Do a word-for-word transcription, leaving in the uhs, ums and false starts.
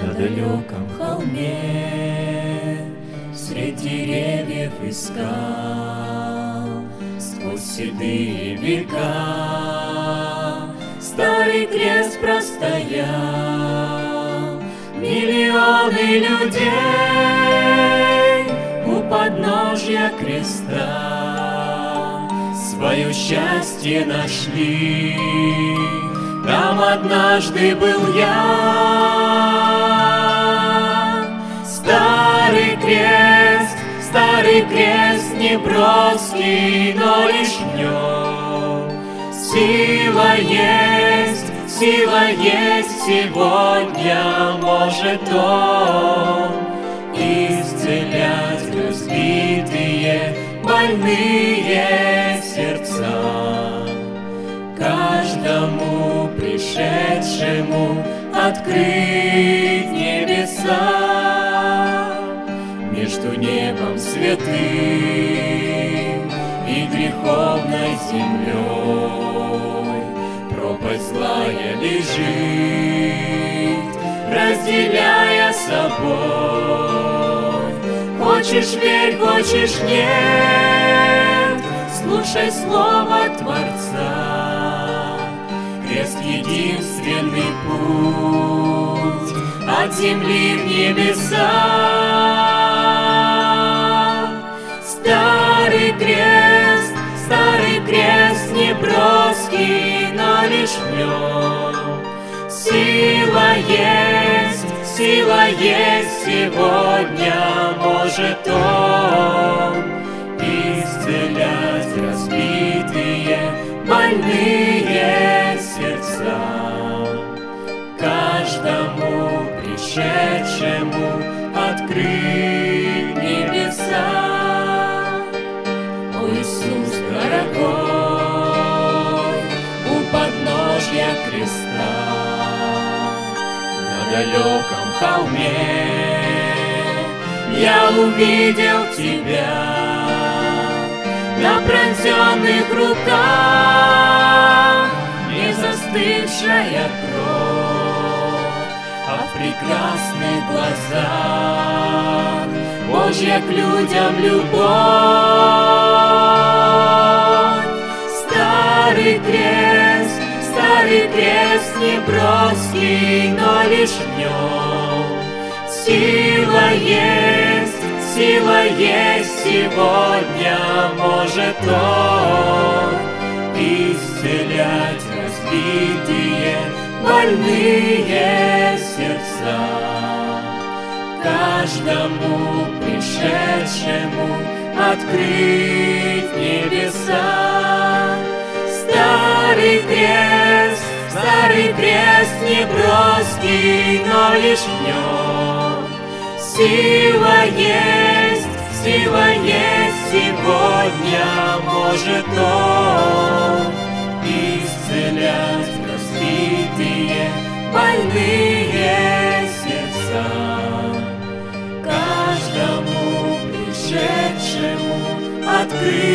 на далеком холме, среди деревьев и скал, сквозь седые века старый крест простоял. Миллионы людей у подножья креста свое счастье нашли. Там однажды был я. Старый крест, старый крест неброский, но лишь в нем сила есть, сила есть сегодня. Может он исцелять разбитые, больные сердца. Каждому пришедшему открыть небеса между небом святым и греховной землей. Пропасть злая лежит, разделяя собой. Хочешь — верь, хочешь — нет, слушай слово Творца. Крест — единственный путь от земли в небеса. Старый крест, старый крест неброский, но лишь в нем сила есть, сила есть сегодня. Может он исцелять разбитые, больные сердца. Каждому пришедшему открыть небеса. О, Иисус дорогой, у подножья креста, на далеком холме я увидел Тебя. На пронзенных руках не застывшая кровь, а в прекрасных глазах Божья к людям любовь. Старый крест, старый крест неброский, но лишь в нем сила есть, сила есть сегодня. Может он исцелять разбитые, больные сердца. Каждому пришедшему открыть небеса. Старый крест, старый крест неброский, но лишь в нем сила есть, сила есть сегодня. Может он исцелять разбитые, больные сердца. Каждому пришедшему открыть